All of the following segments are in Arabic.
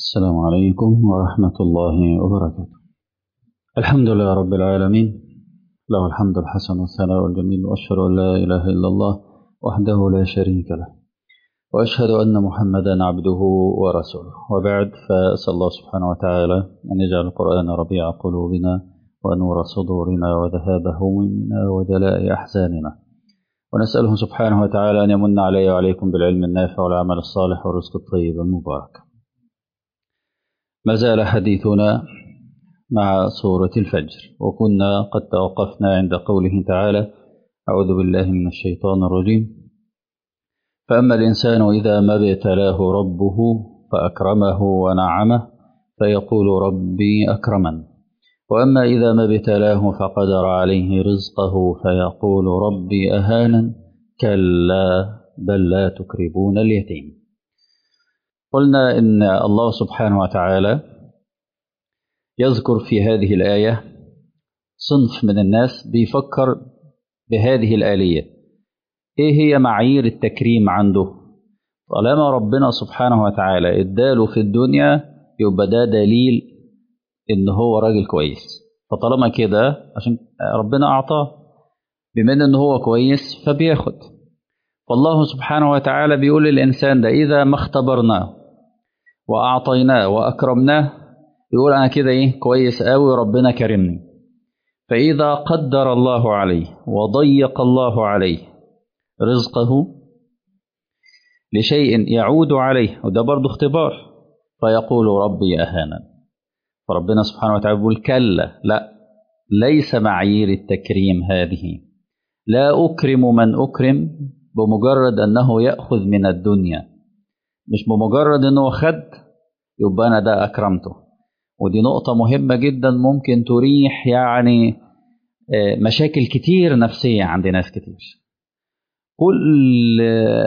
السلام عليكم ورحمة الله وبركاته. الحمد لله رب العالمين، له الحمد الحسن والثناء الجميل، وأشهد أن لا إله إلا الله وحده لا شريك له، وأشهد أن محمدا عبده ورسوله. وبعد، فأسأل الله سبحانه وتعالى أن يجعل القرآن ربيع قلوبنا ونور صدورنا وذهاب همومنا وجلاء أحزاننا، ونسأله سبحانه وتعالى أن يمن علي وعليكم بالعلم النافع والعمل الصالح والرزق الطيب المبارك. ما زال حديثنا مع سورة الفجر، وكنا قد توقفنا عند قوله تعالى: أعوذ بالله من الشيطان الرجيم. فأما الإنسان إذا ما ابتلاه ربه فأكرمه ونعمه فيقول ربي أكرمن، وأما إذا ما ابتلاه فقدر عليه رزقه فيقول ربي أهانن، كلا بل لا تكرمون اليتيم. قلنا إن الله سبحانه وتعالى يذكر في هذه الآية صنف من الناس بيفكر بهذه الآلية. إيه هي معايير التكريم عنده؟ طالما ربنا سبحانه وتعالى اداله في الدنيا يبقى ده دليل إن هو راجل كويس، فطالما كده عشان ربنا أعطاه، بما إن هو كويس فبياخد. فالله سبحانه وتعالى بيقول للإنسان ده: إذا ما اختبرناه وأعطيناه وأكرمناه يقول أنا كده إيه كويس قوي، ربنا كرمني. فإذا قدر الله عليه وضيق الله عليه رزقه لشيء يعود عليه، وده برضو اختبار، فيقول ربي أهانا. فربنا سبحانه وتعالى يقول: كلا، لا، ليس معايير التكريم هذه. لا أكرم من أكرم بمجرد أنه يأخذ من الدنيا، مش بمجرد أنه خد يبقى أنا ده أكرمته. ودي نقطة مهمة جدا ممكن تريح مشاكل كتير نفسية عند ناس كتير. كل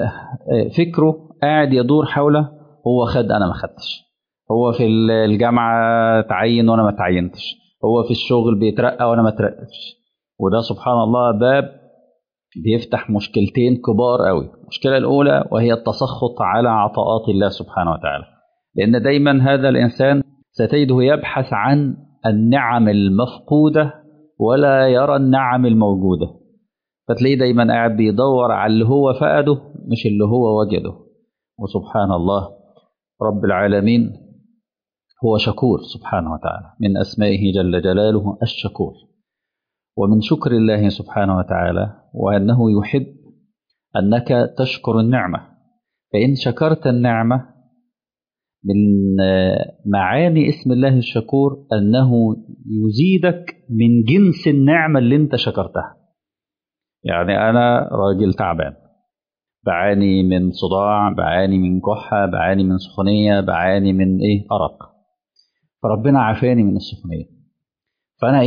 فكره قاعد يدور حوله: هو خد أنا ما خدتش، هو في الجامعة تعين وأنا ما تعينتش، هو في الشغل بيترقى وأنا ما ترقتش. وده سبحان الله باب بيفتح مشكلتين كبار قوي. المشكلة الأولى وهي التسخط على عطاءات الله سبحانه وتعالى، لأن دايما هذا الإنسان ستجده يبحث عن النعم المفقودة ولا يرى النعم الموجودة، فتلاقيه دايما قاعد بيدور على اللي هو فقده مش اللي هو وجده. وسبحان الله رب العالمين هو شكور سبحانه وتعالى، من أسمائه جل جلاله الشكور. ومن شكر الله سبحانه وتعالى وأنه يحب أنك تشكر النعمة، فإن شكرت النعمة من معاني اسم الله الشكور أنه يزيدك من جنس النعمة اللي انت شكرتها. يعني أنا راجل تعبان، بعاني من صداع، بعاني من كحة، بعاني من سخونية، بعاني من أرق، فربنا عافاني من السخونية، فأنا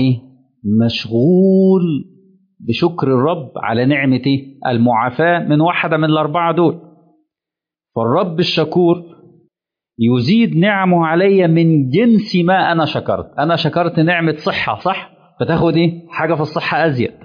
مشغول بشكر الرب على نعمة المعافاة من واحدة من الأربعة دول. فالرب الشكور يزيد نعمه علي من جنس ما أنا شكرت. أنا شكرت نعمة صحة، صح؟ فتاخد حاجة في الصحة أزيد.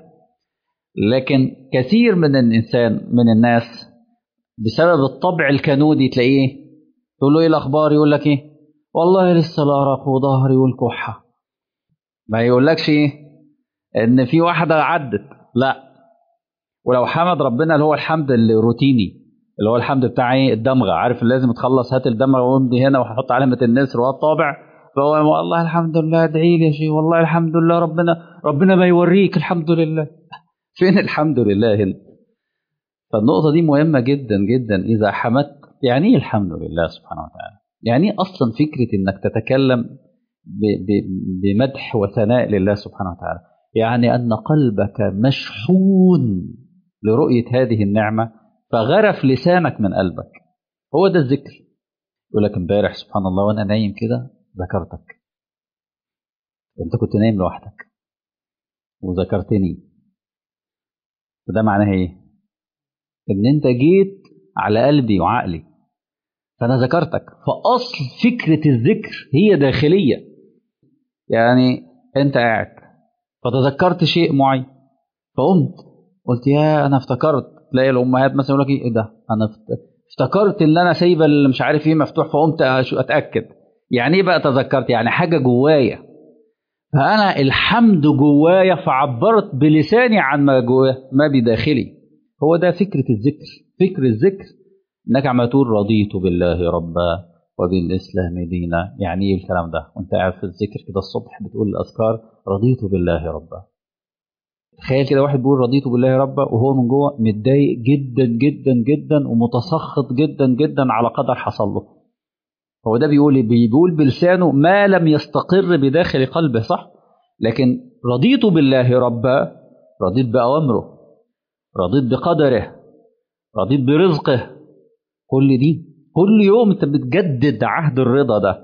لكن كثير من الناس بسبب الطبع الكنودي تلاقيه تقول له: إيه الأخبار؟ يقول لك والله لسه الأرق وظهري والكحة. ما يقولكش إن في واحدة عدت، لا. ولو حمد ربنا اللي هو الحمد الروتيني، اللي هو الحمد بتاع الدمغه، عارف لازم تخلص هات الدمغه وامضي هنا وهحط علامه النسر والطابع، فهو والله الحمد لله ادعي لي يا شيخ، والله الحمد لله، ربنا ما يوريك الحمد لله. فين الحمد لله هنا؟ فالنقطه دي مهمه جدا جدا. اذا حمدت، يعني ايه الحمد لله سبحانه وتعالى؟ يعني ايه اصلا فكره انك تتكلم بمدح وثناء لله سبحانه وتعالى؟ يعني ان قلبك مشحون لرؤيه هذه النعمه فغرف لسانك من قلبك. هو ده الذكر. يقول لك: امبارح سبحان الله وانا نايم كده ذكرتك، انت كنت نايم لوحدك وذكرتني. وده معناه ان انت جيت على قلبي وعقلي فانا ذكرتك. فاصل فكرة الذكر هي داخلية. يعني انت قاعد فتذكرت شيء معين فقمت قلت: يا انا افتكرت. تلاقي الامهات مثلا يقول لك: ايه ده، انا افتكرت ان انا سايبه اللي مش عارف مفتوح، فقمت اتاكد. يعني ايه بقى تذكرت؟ يعني حاجه جوايا، فانا الحمد جوايا فعبرت بلساني عن ما جوايا ما بداخلي. هو ده فكره الذكر. فكر الذكر انك عم تقول رضيت بالله ربا وبالاسلام دينا. يعني ايه الكلام ده وانت قاعد في الذكر كده الصبح بتقول الاذكار رضيت بالله ربا؟ تخيل كده واحد بيقول رضيت بالله ربا وهو من جوه متضايق جدا جدا جدا ومتسخط جدا جدا على قدر حصل له. هو ده بيقول إيه؟ بيقول بلسانه ما لم يستقر بداخل قلبه، صح؟ لكن رضيت بالله ربا، رضيت بأوامره، رضيت بقدره، رضيت برزقه. كل يوم انت بتجدد عهد الرضا ده.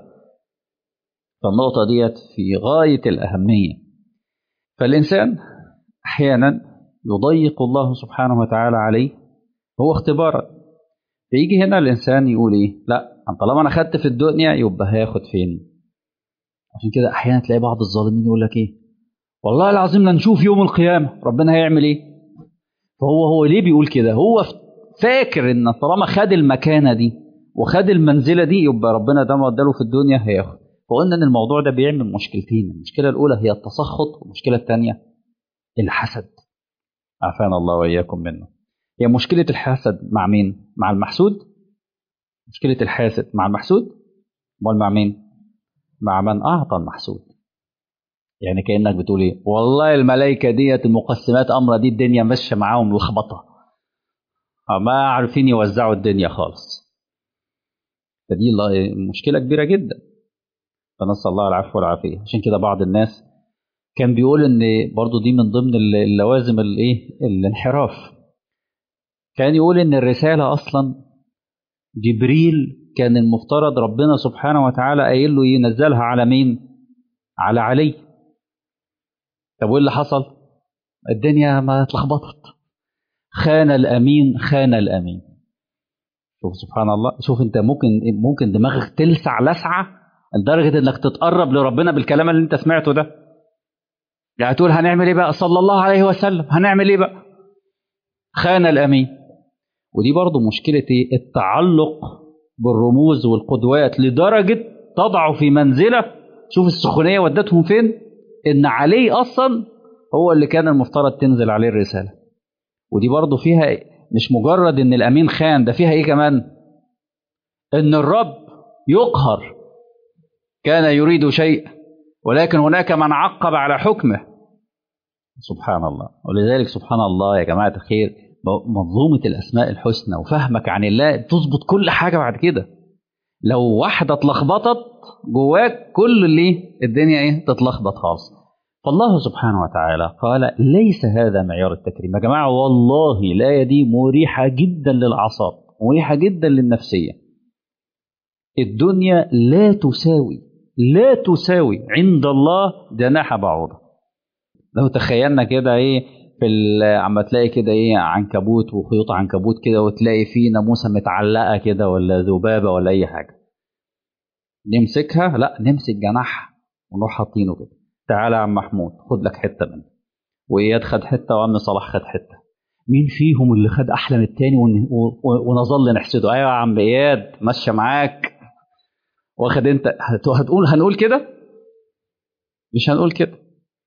فالنقطة ديت في غاية الأهمية. فالإنسان أحيانا يضيق الله سبحانه وتعالى عليه، هو اختبارا. فيجي هنا الإنسان يقول إيه؟ لا، طالما أنا خدت في الدنيا يبقى هاخد فين؟ عشان كده أحيانا تلاقي بعض الظالمين يقول لك إيه؟ والله العظيم لا نشوف يوم القيامة ربنا هيعمل إيه؟ فهو ليه بيقول كده؟ هو فاكر إن طالما خد المكانة دي وخد المنزلة دي يبقى ربنا ده ما اداله في الدنيا هياخد. فقلنا إن الموضوع ده بيعمل مشكلتين. المشكلة الأولى هي التسخط، والمشكلة الثانية الحسد. عافانا الله وإياكم منه. هي مشكلة الحسد مع مين؟ مع المحسود. مشكلة الحاسد مع المحسود. امال مع مين؟ مع من أعطى المحسود. يعني كأنك بتقول إيه؟ والله الملائكة ديت المقسمات أمر دي الدنيا ماشية معاهم لخبطة، ما عارفين يوزعوا الدنيا خالص. فدي مشكلة كبيرة جدا. فنسأل الله العفو والعافية. عشان كده بعض الناس كان بيقول إن برضو دي من ضمن اللوازم الإيه؟ الانحراف. كان يقول إن الرسالة أصلا جبريل كان المفترض ربنا سبحانه وتعالى قايل له ينزلها على مين؟ على علي. طب وايه اللي حصل؟ الدنيا ما اتلخبطت. خان الامين خان الامين. شوف سبحان الله. شوف انت ممكن دماغك تلسع لسعه لدرجه انك تتقرب لربنا بالكلام اللي انت سمعته ده. يعني تقول هنعمل ايه بقى؟ صلى الله عليه وسلم هنعمل ايه بقى؟ خان الامين. ودي برضو مشكله ايه؟ التعلق بالرموز والقدوات لدرجه تضعه في منزله. شوف السخونيه ودتهم فين؟ ان علي اصلا هو اللي كان المفترض تنزل عليه الرساله. ودي برضو فيها مش مجرد ان الامين خان، ده فيها ايه كمان؟ ان الرب يقهر. كان يريد شيء ولكن هناك من عقب على حكمه. سبحان الله. ولذلك سبحان الله يا جماعه الخير، منظومه الاسماء الحسنى وفهمك عن الله تظبط كل حاجه بعد كده. لو واحده اتلخبطت جواك كل اللي الدنيا ايه؟ تتلخبط خالص. فالله سبحانه وتعالى قال ليس هذا معيار التكريم. يا جماعة والله الآية دي مريحة جدا للأعصاب، مريحة جدا للنفسية. الدنيا لا تساوي عند الله جناح بعوضة. لو تخيلنا كده ايه في عم تلاقي كده ايه عنكبوت وخيوط عنكبوت كده وتلاقي فيه ناموسة متعلقة كده ولا ذبابة ولا أي حاجة، نمسكها؟ لا، نمسك جناحها ونروح حاطينه كده. تعالى يا عم محمود خد لك حتة منه، وإياد خد حتة وعم صلاح خد حتة. مين فيهم اللي خد أحلى من التاني ونظل نحسده؟ أيوة يا عم إياد ماشية معاك، واخد أنت. هنقول كده؟ مش هنقول كده.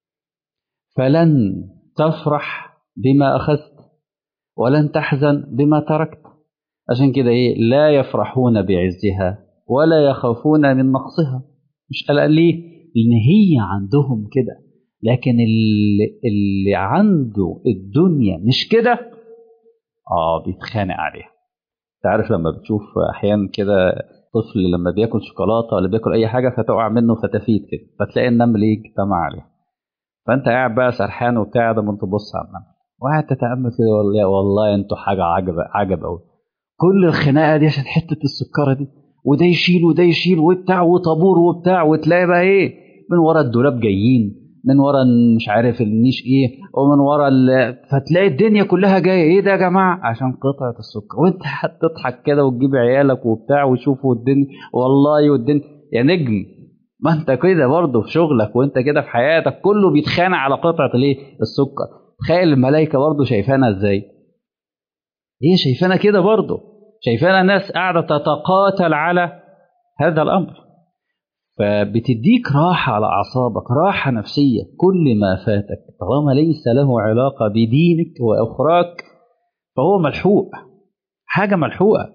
فلن تفرح بما أخذت ولن تحزن بما تركت. عشان كده إيه؟ لا يفرحون بعزها ولا يخافون من نقصها. مش قلقان ليه؟ لأن هي عندهم كده. لكن اللي عنده الدنيا مش كده بيتخانق عليها. انت عارف لما بتشوف احيانا كده طفل لما بياكل شوكولاته ولا بياكل اي حاجه فتقع منه فتفيت كده، فتلاقي النمل اجتمع عليها. فانت قاعد بقى سرحان وبتاع ده، ما تبص على النمل وقاعد تتامل كده، والله انتوا حاجه عجب قوي. كل الخناقه دي عشان حته السكره دي، وده يشيل وده يشيل وبتاع وطابور وبتاع، وتلاقي بقى ايه من ورا الدولاب جايين، من ورا مش عارف النيش ايه، ومن ورا فتلاقي الدنيا كلها جايه. ايه ده يا جماعه؟ عشان قطعه السكر. وانت هتضحك كده وتجيب عيالك وبتاع ويشوفوا الدنيا. والله والدنيا يا نجم، ما انت كده برضه في شغلك وانت كده في حياتك كله بيتخانق على قطعه الايه؟ السكر. تخيل الملائكه برضه شايفانا ازاي؟ هي شايفانا كده برضه، شايفانا ناس قاعده تتقاتل على هذا الامر. فبتديك راحة على أعصابك، راحة نفسية. كل ما فاتك طالما ليس له علاقة بدينك وأخراك فهو ملحوق، حاجة ملحوقة.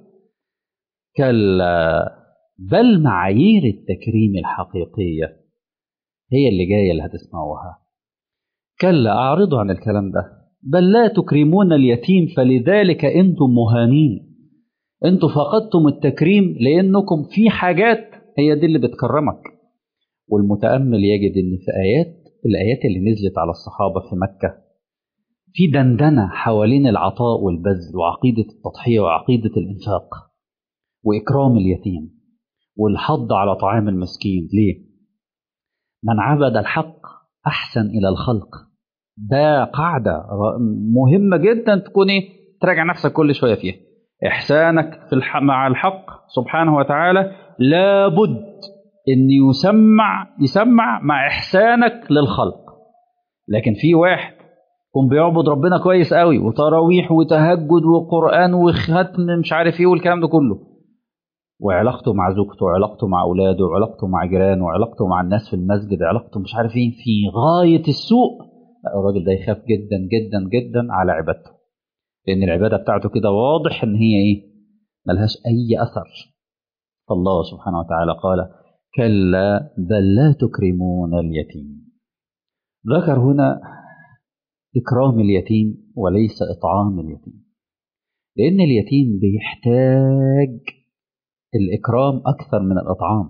كلا بل معايير التكريم الحقيقية هي اللي جاية اللي هتسمعوها. كلا أعرضوا عن الكلام ده، بل لا تكرمون اليتيم فلذلك أنتم مهانين. أنتم فقدتم التكريم لأنكم في حاجات هي دي اللي بتكرمك. والمتأمل يجد أن في الآيات اللي نزلت على الصحابة في مكة في دندنة حوالين العطاء والبذل وعقيدة التضحية وعقيدة الإنفاق وإكرام اليتيم والحض على طعام المسكين. ليه؟ من عبد الحق أحسن إلى الخلق. ده قاعدة مهمة جدا تكون تراجع نفسك كل شوية فيها. إحسانك مع الحق سبحانه وتعالى لابد أن يسمع مع إحسانك للخلق. لكن في واحد يكون بيعبد ربنا كويس قوي وتراويح وتهجد وقرآن وختم مش عارف ايه والكلام ده كله، وعلاقته مع زوجته وعلاقته مع أولاده وعلاقته مع جيرانه وعلاقته مع الناس في المسجد علاقته مش عارف ايه في غاية السوء، لا الراجل ده يخاف جدا جدا جدا على عبادته، لأن العبادة بتاعته كده واضح إن هي ملهاش أي أثر. فالله سبحانه وتعالى قال كلا بل لا تكرمون اليتيم. ذكر هنا إكرام اليتيم وليس إطعام اليتيم، لأن اليتيم بيحتاج الإكرام أكثر من الإطعام.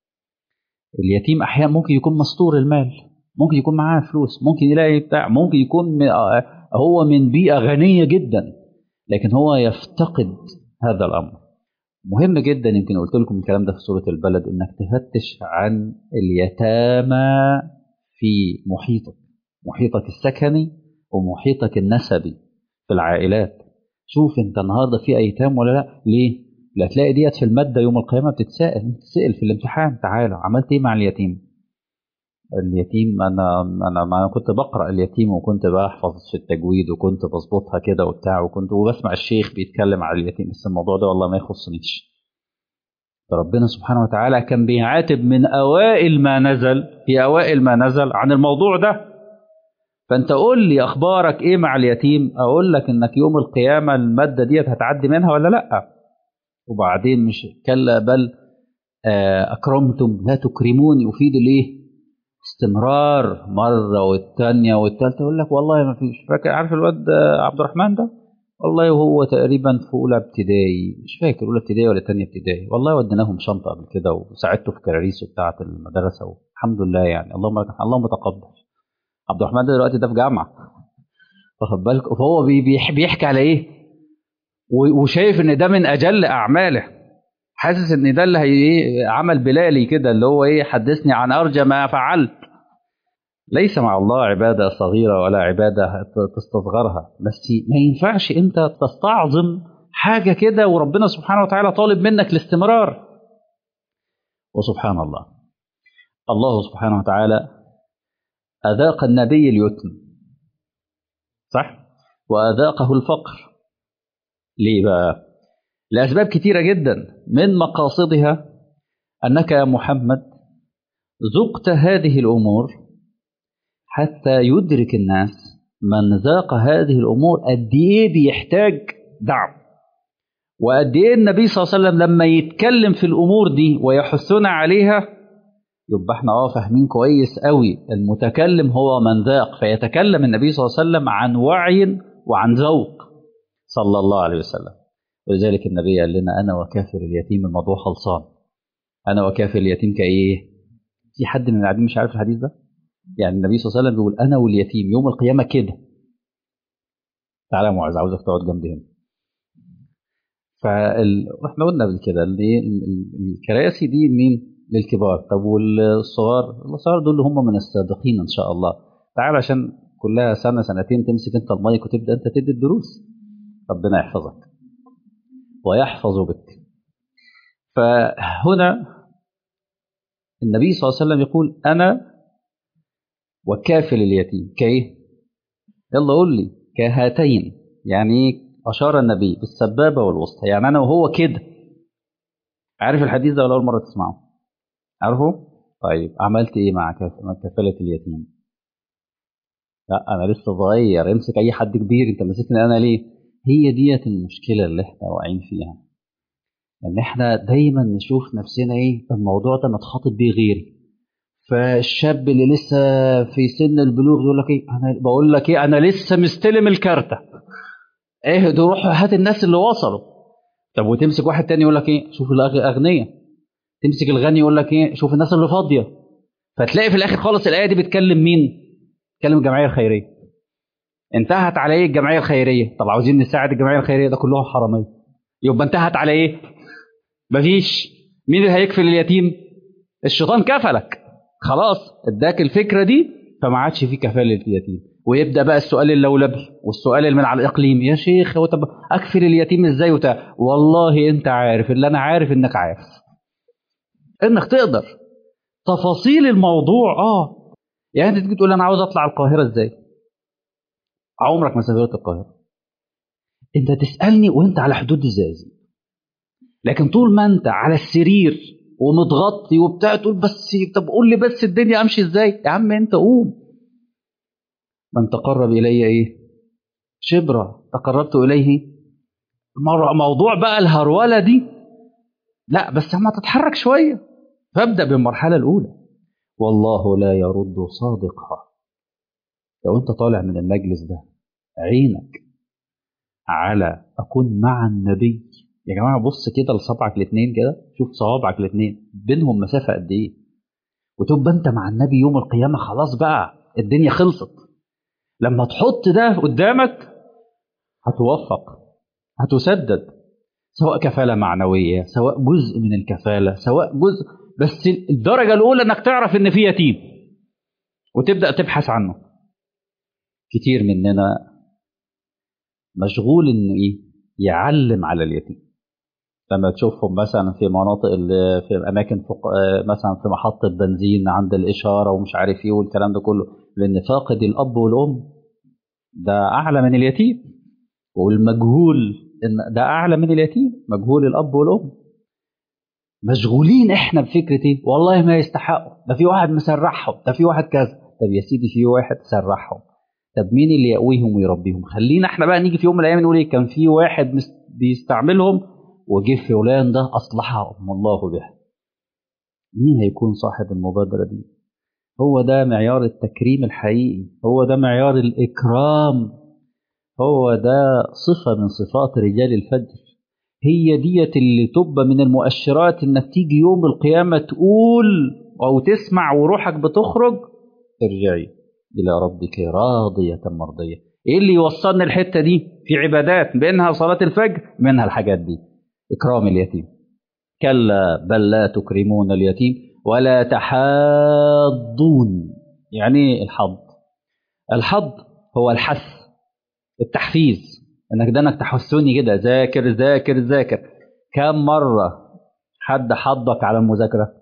اليتيم أحيانا ممكن يكون مستور المال، ممكن يكون معاه فلوس، ممكن يلاقي بتاع، ممكن يكون هو من بيئة غنية جدا، لكن هو يفتقد هذا الأمر. مهم جدا، يمكن قلت لكم الكلام ده في سورة البلد، إنك تفتش عن اليتامى في محيطك السكني ومحيطك النسبي في العائلات. شوف انت النهارده في ايتام ولا لا؟ ليه؟ لا تلاقي ديت في الماده يوم القيامه بتتسال في الامتحان، تعالى عملت ايه مع اليتيم؟ اليتيم انا ما كنت بقرا اليتيم وكنت بحفظ في التجويد وكنت بظبطها كده وبتاع وكنت وبسمع الشيخ بيتكلم على اليتيم، بس الموضوع ده والله ما يخصنيش. ربنا سبحانه وتعالى كان بيعاتب من اوائل ما نزل عن الموضوع ده. فانت قول لي اخبارك ايه مع اليتيم، اقول لك انك يوم القيامه الماده ديت هتعدي منها ولا لا. وبعدين مش كلا بل اكرمتم لا تكرمون يفيد الايه؟ استمرار. مره والثانيه والثالثه يقول لك والله ما فيش. فاكر عارف الواد عبد الرحمن ده؟ والله وهو تقريبا في اولى ابتدائي، مش فاكر اولى ابتدائي ولا ثانيه ابتدائي، والله وديناهم شنطه قبل كده وساعدته في كراريسه بتاعه المدرسه والحمد لله يعني. اللهم تقبل. عبد الرحمن ده دلوقتي ده في جامعه، واخد بالك؟ فهو بيحكي على ايه وشايف ان ده من اجل اعماله، حاسس ان ده اللي هي عمل بلالي كده اللي هو حدثني عن ارجى ما فعلت. ليس مع الله عباده صغيره ولا عباده تستصغرها، بس ما ينفعش انت تستعظم حاجه كده وربنا سبحانه وتعالى طالب منك الاستمرار. وسبحان الله، الله سبحانه وتعالى اذاق النبي اليتم، صح؟ واذاقه الفقر. ليه بقى؟ لأسباب كتيرة جدا، من مقاصدها أنك يا محمد ذقت هذه الأمور حتى يدرك الناس من ذاق هذه الأمور قد إيه بيحتاج دعم، وقد إيه النبي صلى الله عليه وسلم لما يتكلم في الأمور دي ويحثنا عليها يبقى احنا فاهمين كويس قوي. المتكلم هو من ذاق، فيتكلم النبي صلى الله عليه وسلم عن وعي وعن ذوق صلى الله عليه وسلم. ولذلك النبي قال لنا أنا وكافر اليتيم الموضوع خلصان. أنا وكافر اليتيم كإيه؟ في حد من القاعدين مش عارف الحديث ده؟ يعني النبي صلى الله عليه وسلم بيقول أنا واليتيم يوم القيامة كده. تعالى يا معاذ عاوزك تقعد جنبي هنا. واحنا قلنا قبل كده الكراسي دي مين؟ للكبار. طب الصغار دول اللي هم من السابقين إن شاء الله. تعالى عشان كلها سنة سنتين تمسك أنت المايك وتبدأ أنت تدي الدروس. ربنا يحفظك ويحفظ بك. فهنا النبي صلى الله عليه وسلم يقول أنا وكافل اليتيم كإيه؟ يلا قول لي. كهاتين، يعني أشار النبي بالسبابة والوسطى، يعني أنا وهو كده. عارف الحديث ده ولا أول مرة تسمعه؟ عارفه؟ طيب عملت ايه مع كفالة اليتيم؟ لا انا لسه صغير، امسك اي حد كبير، انت ماسكني انا ليه؟ هي ديت المشكلة اللي احنا واقعين فيها، ان احنا دايما نشوف نفسنا ايه، الموضوع ده متخاطب بيه غيري. فالشاب اللي لسه في سن البلوغ يقول لك ايه، انا بقول لك ايه، انا لسه مستلم الكارتة. ايه ده، روح هات الناس اللي وصلوا. طب وتمسك واحد تاني يقول لك ايه، شوف الاغنياء. تمسك الغني يقول لك ايه، شوف الناس اللي فاضيه. فتلاقي في الاخر خالص الايه دي بتكلم مين؟ بتكلم الجمعيه الخيريه. انتهت على ايه الجمعيه الخيريه؟ طب عاوزين نساعد الجمعيه الخيريه، ده كلهم حراميه. يبقى انتهت على ايه؟ مفيش. مين اللي هيكفل اليتيم؟ الشيطان كفلك، خلاص اداك الفكره دي، فما عادش في كفاله اليتيم. ويبدا بقى السؤال اللولبي والسؤال اللي من على الاقليم، يا شيخ هو طب اكفل اليتيم ازاي وبتاع؟ والله انت عارف اللي انا عارف انك عارف انك تقدر. تفاصيل الموضوع يعني انت تيجي تقول انا عاوز اطلع القاهره ازاي؟ عمرك ما سافرت القاهره، انت تسالني وانت على حدود الزقازيق. لكن طول ما انت على السرير ومتغطي وبتاع تقول بس، طب قول لي بس الدنيا امشي ازاي؟ يا عم انت قوم. من تقرب الي ايه؟ شبرا تقربت اليه. موضوع بقى الهروله دي، لا بس اما تتحرك شويه. فابدا بالمرحله الاولى. والله لا يرد صادقها. لو انت طالع من المجلس ده عينك على اكون مع النبي، يا جماعه بص كده لصبعك الاثنين كده، شوف صوابعك الاثنين بينهم مسافه قد ايه، وتبقى انت مع النبي يوم القيامه، خلاص بقى الدنيا خلصت. لما تحط ده قدامك هتوفق، هتسدد، سواء كفاله معنويه، سواء جزء من الكفاله، سواء جزء. بس الدرجه الاولى انك تعرف ان في يتيم وتبدا تبحث عنه. كتير مننا مشغول انه ايه، يعلم على اليتيم. لما تشوفهم مثلا في مناطق في اماكن فوق، مثلا في محطه بنزين عند الاشاره ومش عارف ايه والكلام ده كله، لان فاقد الاب والام ده اعلى من اليتيم. والمجهول ان ده اعلى من اليتيم، مجهول الاب والام. مشغولين احنا بفكره ايه، والله ما يستحقوا، ده في واحد مسرحهم، ده في واحد كذا. طب يا سيدي في واحد سرحهم، طب مين اللي يقويهم ويربيهم؟ خلينا احنا بقى نيجي في يوم من الايام نقول ايه، كان في واحد بيستعملهم وجه فلان ده اصلحهم الله به. مين هيكون صاحب المبادره دي؟ هو ده معيار التكريم الحقيقي، هو ده معيار الاكرام، هو ده صفه من صفات رجال الفجر. هي ديت اللي تبقى من المؤشرات انك تيجي يوم القيامه تقول او تسمع وروحك بتخرج، ارجعي الى ربك راضيه مرضيه. ايه اللي يوصلني الحته دي؟ في عبادات بينها صلاه الفجر، منها الحاجات دي، اكرام اليتيم. كلا بل لا تكرمون اليتيم ولا تحاضون. يعني ايه الحض؟ الحض هو الحث، التحفيز، انك تحسوني كده، ذاكر ذاكر ذاكر. كم مره حد حضك على المذاكره؟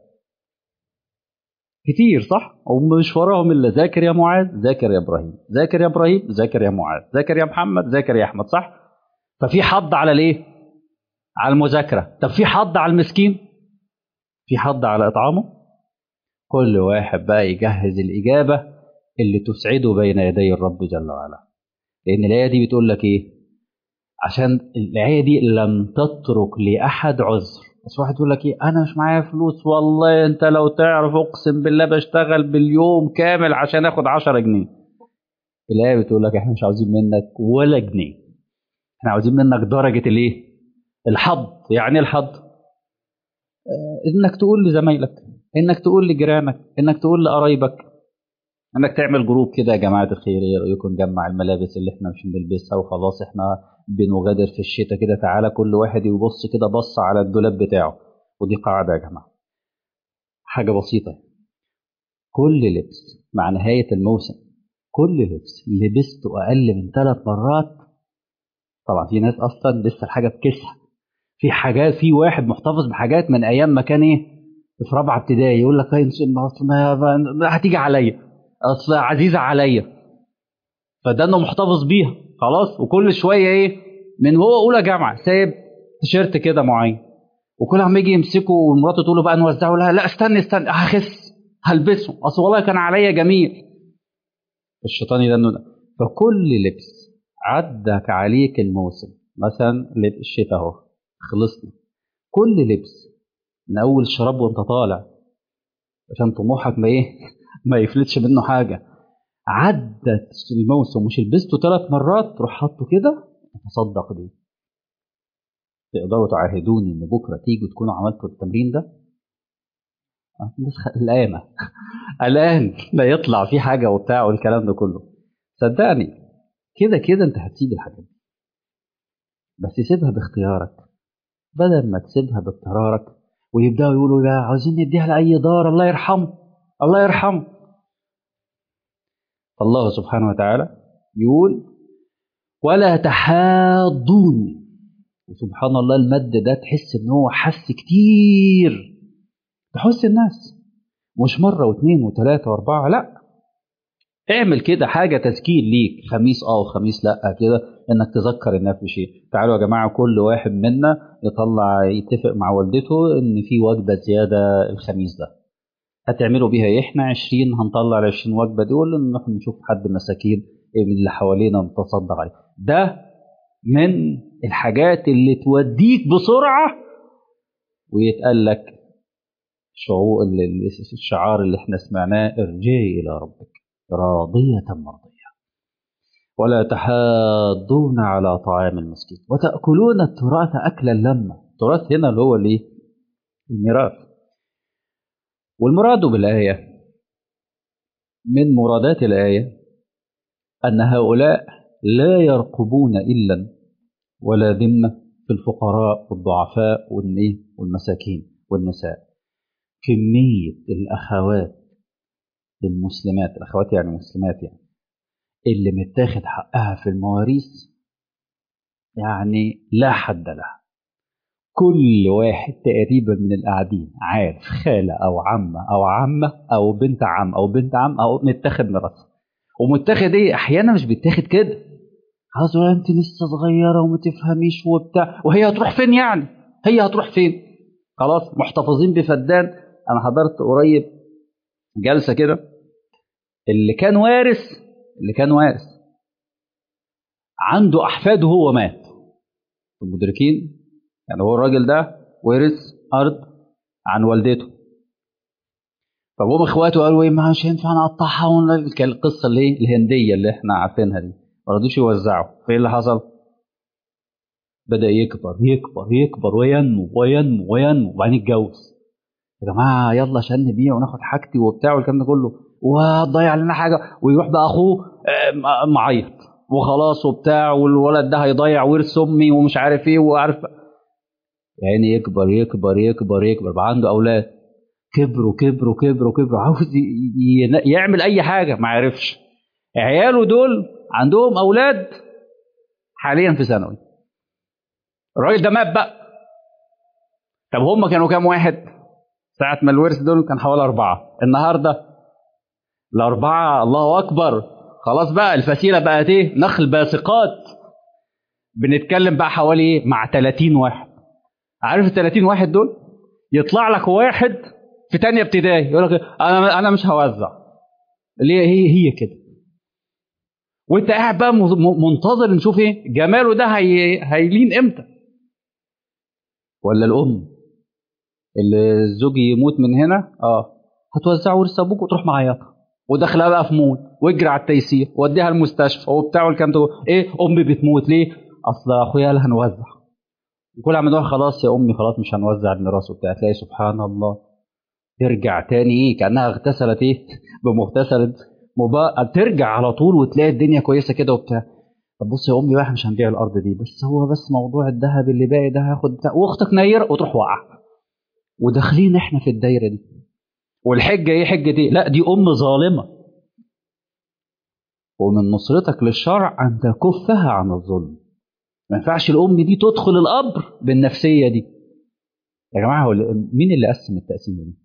كتير صح؟ ومش وراهم الا ذاكر يا معاذ، ذاكر يا ابراهيم، ذاكر يا ابراهيم، ذاكر يا معاذ، ذاكر يا محمد، ذاكر يا احمد، صح؟ ففي حض على الايه؟ على المذاكره. طب في حض على المسكين؟ في حض على اطعامه؟ كل واحد بقى يجهز الاجابه اللي تسعده بين يدي الرب جل وعلا. لان الايه دي بتقول لك ايه؟ عشان الايه دي لم تترك لاحد عذر. بس واحد يقول لك ايه، انا مش معايا فلوس، والله انت لو تعرف اقسم بالله بشتغل باليوم كامل عشان اخد 10 جنيه. الايه بتقول لك احنا مش عاوزين منك ولا جنيه، احنا عاوزين منك درجه الايه؟ الحظ. يعني إيه الحظ؟ انك تقول لزمايلك، انك تقول لجيرانك، انك تقول لقرايبك، انك تعمل جروب كده يا جماعه الخير، ايه رايكم نجمع الملابس اللي احنا مش بنلبسها وخلاص احنا بنغادر في الشتاء كده، تعالى كل واحد يبص كده بص على الدولاب بتاعه. ودي قاعده يا جماعه، حاجه بسيطه. كل لبس مع نهايه الموسم، كل لبس لبسته اقل من 3 مرات، طبعا في ناس اصلا لسه الحاجه بكسها. في حاجات، في واحد محتفظ بحاجات من ايام ما كان ايه، في رابعه ابتدائي، يقول لك ايه اصل هتيجي عليا، اصل عزيزه عليا، فده انه محتفظ بيها خلاص. وكل شويه ايه، من هو اولى جامعه سايب تيشيرت كده معين، وكل ما يجي يمسكه ومراته تقول له بقى نوزعه، لا لا استنى استنى هخس. هلبسه، اصل والله كان عليا جميل. الشيطان يدنه ده. فكل لبس عدك عليك الموسم، مثلا الشتاء اهو خلصنا، كل لبس من اول شراب وانت طالع عشان طموحك ما ايه ما يفلتش منه حاجه، عدت الموسم مش لبسته 3 مرات تروح حاطه كده تصدق بيه. تقدروا تعاهدوني ان بكره تيجوا تكونوا عملتوا التمرين ده؟ الناس قلقانه قلقان لا يطلع في حاجه وبتاع والكلام ده كله. صدقني كده كده انت هتسيب الحاجات دي، بس سيبها باختيارك بدل ما تسيبها باضطرارك ويبداوا يقولوا لا عاوزين نديها لاي دار الله يرحمه الله يرحمه. الله سبحانه وتعالى يقول ولا تحاضون. وسبحان الله المد ده تحس ان هو حس كتير تحس الناس، مش مره واثنين وثلاثه واربعه، لا اعمل كده حاجه تذكير ليك، خميس وخميس لا كده، انك تذكر الناس بشيء. تعالوا يا جماعه كل واحد منا يطلع يتفق مع والدته ان في وجبه زياده الخميس ده هتعملوا بيها ايه؟ احنا 20 هنطلع ال 20 وجبه دول نروح نشوف حد مساكين من اللي حوالينا نتصدق عليه. ده من الحاجات اللي توديك بسرعه ويتقال لك الشعار اللي احنا سمعناه ارجعي الى ربك راضيه مرضيه. ولا تحاضون على طعام المسكين وتأكلون التراث أكلا لما. التراث هنا اللي هو الايه؟ الميراث. والمراد بالآية من مرادات الآية أن هؤلاء لا يرقبون إلا ولا ذمة في الفقراء والضعفاء والمساكين والنساء. كمية الأخوات المسلمات، الأخوات يعني مسلمات يعني، اللي متاخد حقها في المواريث يعني لا حد لها. كل واحد تقريبا من القاعدين عارف خالة أو عمة أو عمة أو بنت عم أو بنت عم أو متاخد ميراث. ومتاخد إيه؟ أحيانا مش بيتاخد كده، خلاص أنت لسه صغيرة وما تفهميش وبتاع، وهي هتروح فين يعني؟ هي هتروح فين؟ خلاص محتفظين بفدان. أنا حضرت قريب جلسة كده، اللي كان وارث عنده أحفاد وهو مات. المدركين يعني هو الراجل ده ورث أرض عن والدته، فهم اخواته قالوا ايه مش هينفع نقطعها القصه اللي ايه الهنديه اللي احنا عارفينها دي، ما رضوش يوزعوا. فايه اللي حصل؟ بدا يكبر يكبر يكبر وينمو وينمو وينمو وبعدين يتجوز. يا جماعه يلا عشان نبيع وناخد حاجتي وبتاع والكلام ده كله، وضيع لنا حاجه، ويروح بقى اخوه معيط وخلاص وبتاع، والولد ده هيضيع ورث امي ومش عارف ايه وعارف يعني. يكبر يكبر يكبر يكبر بقى عنده اولاد، كبروا كبروا كبروا كبروا، عاوز يعمل اي حاجه ما عرفش. عياله دول عندهم اولاد حاليا في ثانوي، الراجل ده مات بقى. طب هم كانوا كام واحد ساعه ما الورث دول؟ كان حوالي 4. النهارده ال4 الله اكبر، خلاص بقى الفسيله بقت ايه؟ نخل باسقات. بنتكلم بقى حوالي ايه؟ مع 30 واحد. عارف ال 30 واحد دول يطلع لك واحد في تانية ابتدائي يقول لك انا مش هوزع. ليه؟ هي كده. وانت قاعد بقى منتظر نشوف ايه جماله ده هيلين امتى. ولا الام اللي الزوج يموت من هنا هتوزع ورث ابوك وتروح معيطها وداخلها بقى في موت واجري على التيسير ووديها المستشفى وبتاع والكلام ده ايه. امي بتموت ليه؟ اصل اخويا قال هنوزع. كل عم خلاص يا امي خلاص مش هنوزع الميراث وبتاع، تلاقي سبحان الله ترجع تاني ايه كانها اغتسلت ايه بمغتسله ترجع على طول وتلاقي الدنيا كويسه كده وبتاع. طب بص يا امي بقى مش هنبيع الارض دي، بس هو بس موضوع الذهب اللي باقي ده هاخد بتاع، واختك نير وتروح واقعه. وداخلين احنا في الدايره دي. والحجه ايه؟ حجه ايه؟ لا دي ام ظالمه. ومن نصرتك للشرع ان تكفها عن الظلم. ما ينفعش الام دي تدخل القبر بالنفسيه دي. يا جماعه مين اللي قسم التقسيمه دي؟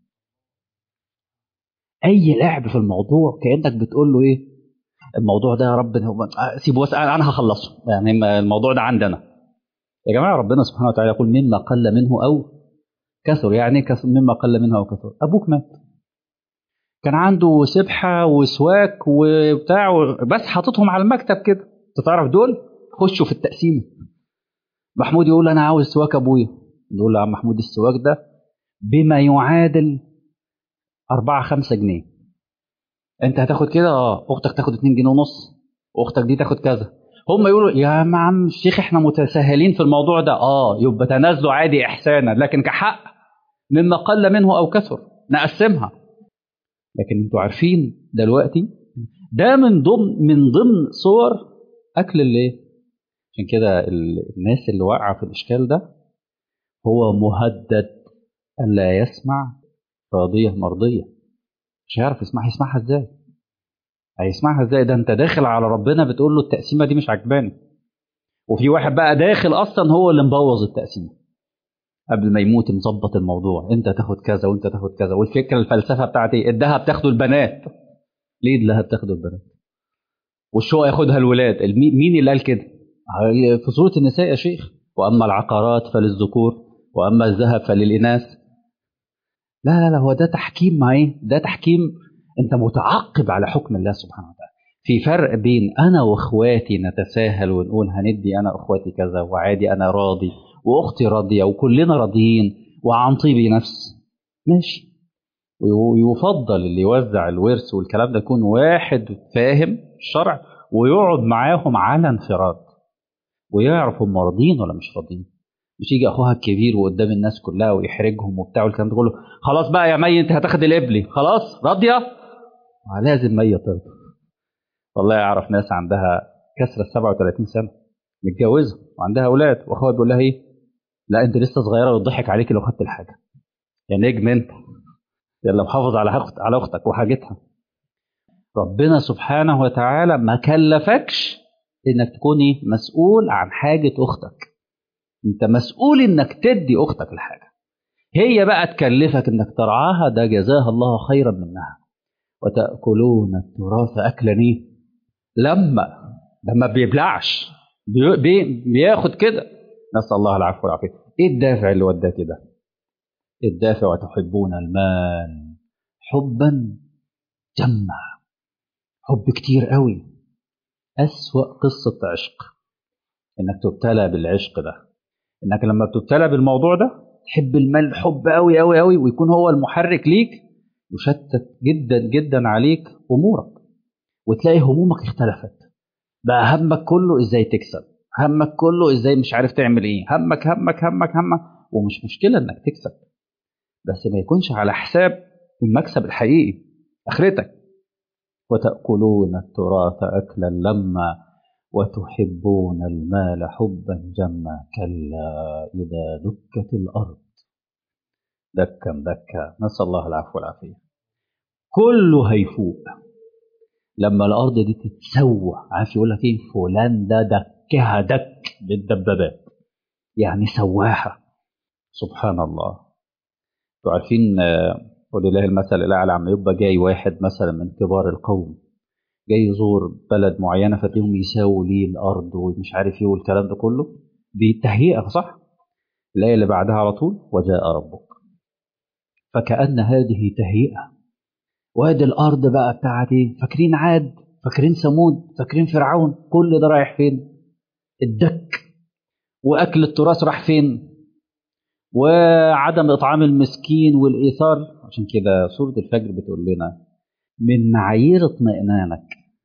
اي لعب في الموضوع كانك بتقول له ايه الموضوع ده يا رب سيبه بس انا هخلصه، يعني الموضوع ده عندنا. يا جماعه ربنا سبحانه وتعالى يقول مما قل منه او كثر، يعني مما قل منه او كثر. ابوك مات كان عنده سبحه وسواك وبتاع بس حاططهم على المكتب كده. انت تعرف دول خشوا في التقسيمه. محمود يقول انا عاوز سواك ابويا، نقول له يا عم محمود السواك ده بما يعادل 4 5 جنيه، انت هتاخد كده، اختك تاخد 2 جنيه ونص، واختك دي تاخد كذا. هم يقولوا يا عم الشيخ احنا متساهلين في الموضوع ده، يبقى تنازلوا عادي احسانا، لكن كحق مما قل منه او كثر نقسمها. لكن انتوا عارفين دلوقتي ده من ضمن صور اكل الليل. عشان كده الناس اللي واقعه في الاشكال ده هو مهدد الا يسمع راضيه مرضيه. مش هيعرف يسمعها ازاي؟ هيسمعها ازاي؟ ده انت داخل على ربنا بتقول له التقسيمه دي مش عجباني، وفي واحد بقى داخل اصلا هو اللي مبوظ التقسيمه قبل ما يموت، مظبط الموضوع، انت تاخد كذا وانت تاخد كذا. والفكره الفلسفه بتاعت ايه؟ الذهب تاخده البنات. ليه الذهب تاخده البنات والشقق ياخدها الولاد؟ مين اللي قال كده؟ في سوره النساء يا شيخ، واما العقارات فللذكور واما الذهب فللاناث. لا لا لا، هو ده تحكيم. مع ايه؟ ده تحكيم. انت متعقب على حكم الله سبحانه وتعالى. في فرق بين انا واخواتي نتساهل ونقول هندي انا اخواتي كذا وعادي انا راضي واختي راضيه وكلنا راضيين وعن طيب نفس، ماشي. ويفضل اللي يوزع الورث والكلام ده يكون واحد فاهم الشرع ويقعد معاهم على انفراد ويعرف هم راضيين ولا مش راضيين. مش يجي اخوها الكبير وقدام الناس كلها ويحرجهم وبتاع والكلام ده كله، خلاص بقى يا مي انت هتاخد الابلي، خلاص راضيه؟ لازم مي ترضى. والله اعرف ناس عندها كسره 37 سنه متجوزه وعندها اولاد، واخوها بيقول لها ايه؟ لا انت لسه صغيره ويضحك عليكي لو خدت الحاجه، يا نجم انت، يلا محافظ على اختك وحاجتها. ربنا سبحانه وتعالى ما كلفكش انك تكوني مسؤول عن حاجه اختك، انت مسؤول انك تدي اختك الحاجه. هي بقى تكلفك انك ترعاها، ده جزاها الله خيرا منها. وتأكلون التراث أكلا إيه؟ لما بيبلعش بياخد كده. نسأل الله العفو والعافية. إيه الدافع اللي وداه كده؟ الدافع وتحبون المال حبا جما، حب كتير قوي. أسوأ قصة عشق إنك تبتلى بالعشق ده، إنك لما بتبتلى بالموضوع ده تحب المال حب قوي قوي قوي ويكون هو المحرك ليك، يشتت جدا جدا عليك أمورك، وتلاقي همومك اختلفت. بقى همك كله ازاي تكسب، همك كله ازاي مش عارف تعمل ايه، همك. ومش مشكلة انك تكسب، بس ما يكونش على حساب المكسب الحقيقي اخرتك. وتأكلون التراث أكلا لما وتحبون المال حبا جما كلا إذا دكت الأرض دكا دكا. نسأل الله العفو والعافية. كله هيفوق لما الارض دي تتسوى. عارف يقول لك ايه؟ فلان ده دكها دك بالدبابات، يعني سواها. سبحان الله. انتوا عارفين ولله المثل الاعلى، عم يبقى جاي واحد مثلا من كبار القوم جاي يزور بلد معينه فتلاقيهم يساووا ليه الارض ومش عارف ايه والكلام ده كله بالتهيئه، صح؟ الايه اللي بعدها على طول وجاء ربك، فكأن هذه تهيئه. وادي الارض بقى بتاعتي، فاكرين عاد، فاكرين ثمود، فاكرين فرعون، كل ده رايح فين؟ الدك. واكل التراث راح فين؟ وعدم اطعام المسكين والايثار. عشان كده سوره الفجر بتقول لنا من معايير اطمئنانك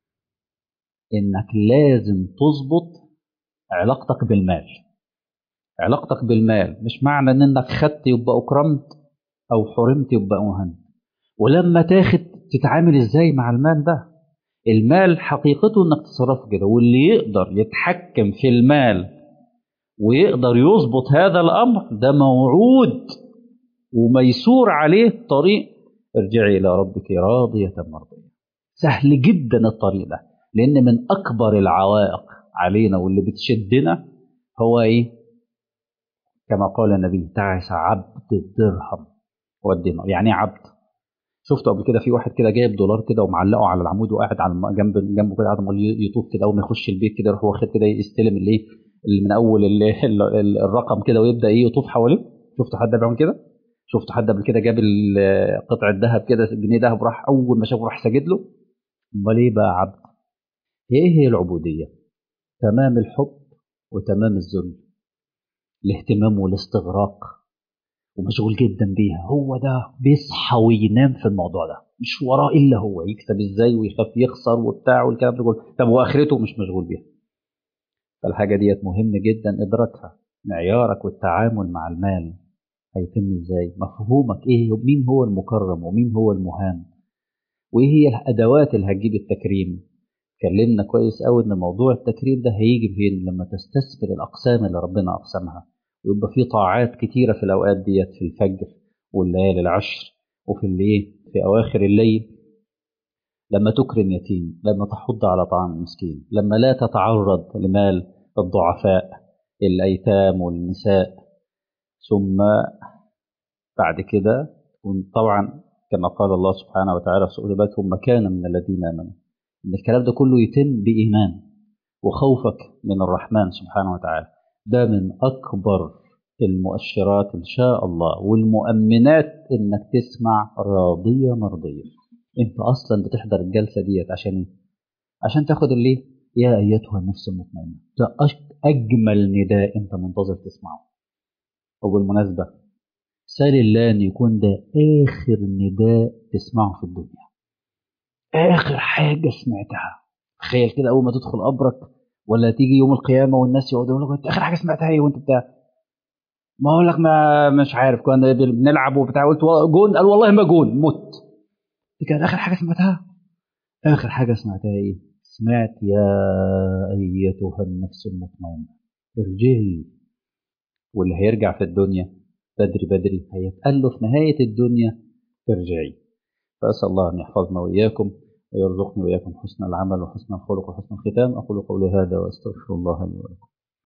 انك لازم تظبط علاقتك بالمال. علاقتك بالمال مش معنى انك خدت يبقى اكرمت او حرمت يبقى مهنت. ولما تاخد تتعامل ازاي مع المال ده؟ المال حقيقته انك تصرفه كده، واللي يقدر يتحكم في المال ويقدر يظبط هذا الامر ده موعود وميسور عليه طريق. ارجعي الى ربك راضيه مرضيه. سهل جدا الطريق ده، لان من اكبر العوائق علينا واللي بتشدنا هو ايه؟ كما قال النبي تعس عبد الدرهم والدينار. يعني ايه عبد؟ شفته قبل كده في واحد كده جايب دولار كده ومعلقه على العمود وقاعد على جنبه كده، قاعد يطوف كده، اول ما يخش البيت كده يروح واخد كده يستلم اللي من اول الرقم كده ويبدا ايه يطوف حواليه. شفتوا حد بيعمل كده؟ شفت حد قبل كده جاب قطعة ذهب كده، جنيه ذهب، راح أول ما شافه راح ساجد له؟ أمال إيه بقى عبد؟ إيه هي العبودية؟ تمام الحب وتمام الذل، الاهتمام والاستغراق، ومشغول جدا بيها. هو ده بيصحى وينام في الموضوع ده، مش وراه إلا هو يكسب إزاي ويخاف يخسر وبتاع والكلام ده كله. طب وآخرته مش مشغول بيها. فالحاجة ديت مهم جدا إدراكها. معيارك والتعامل مع المال هيتم إزاي؟ مفهومك إيه؟ مين هو المكرم ومين هو المهان؟ وإيه هي الأدوات اللي هتجيب التكريم؟ اتكلمنا كويس قوي ان موضوع التكريم ده هيجي فين؟ لما تستثمر الاقسام اللي ربنا اقسمها، ويبقى في طاعات كتيره في الاوقات ديت، في الفجر والليالي العشر، وفي الليل في اواخر الليل، لما تكرم يتيم، لما تحض على طعام مسكين، لما لا تتعرض لمال الضعفاء الايتام والنساء. ثم بعد كده طبعا كما قال الله سبحانه وتعالى في سورة البقرة: ثم كان من الذين امنوا. ان الكلام ده كله يتم بايمان وخوفك من الرحمن سبحانه وتعالى. ده من أكبر المؤشرات إن شاء الله والمؤمنات إنك تسمع راضية مرضية. أنت أصلا بتحضر الجلسة ديت عشان إيه؟ عشان تاخد اللي يا أيتها النفس المطمئنة. ده أجمل نداء أنت منتظر تسمعه. وبالمناسبة سال الله أن يكون ده آخر نداء تسمعه في الدنيا، آخر حاجة سمعتها. تخيل كده أول ما تدخل قبرك، ولا تيجي يوم القيامة والناس يقعدوا يقولوا لك أنت آخر حاجة سمعتها إيه وأنت بتاع؟ ما أقول لك ما مش عارف، كنا بنلعب وبتاع، قلت جون، قال والله ما جون، مت. دي كانت آخر حاجة سمعتها. آخر حاجة سمعتها إيه؟ سمعت يا أيتها النفس المطمئنة ارجعي. واللي هيرجع في الدنيا بدري بدري هيتقال له في نهاية الدنيا ارجعي. فأسأل الله أن يحفظنا وإياكم ويرزقني وإياكم حسن العمل وحسن الخلق وحسن الختام. أقول قولي هذا وأستغفر الله لي ولكم.